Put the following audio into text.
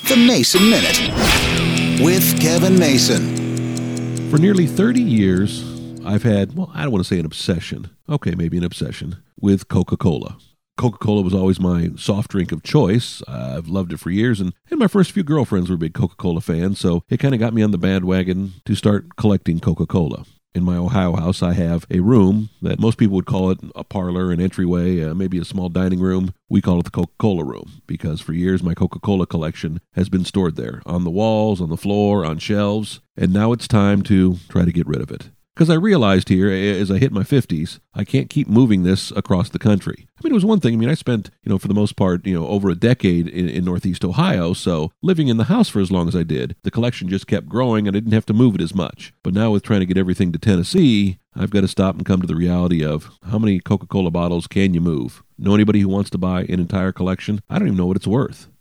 The Mason Minute with Kevin Mason. For nearly 30 years, I've had, I don't want to say an obsession. Okay, maybe an obsession with Coca-Cola. Coca-Cola was always my soft drink of choice. I've loved it for years, and my first few girlfriends were big Coca-Cola fans, so it kind of got me on the bandwagon to start collecting Coca-Cola. In my Ohio house, I have a room that most people would call it a parlor, an entryway, maybe a small dining room. We call it the Coca-Cola room because for years my Coca-Cola collection has been stored there, on the walls, on the floor, on shelves, and now it's time to try to get rid of it. Because I realized here, as I hit my 50s, I can't keep moving this across the country. It was one thing. I spent, for the most part, over a decade in Northeast Ohio. So living in the house for as long as I did, the collection just kept growing and I didn't have to move it as much. But now with trying to get everything to Tennessee, I've got to stop and come to the reality of how many Coca-Cola bottles can you move? Know anybody who wants to buy an entire collection? I don't even know what it's worth.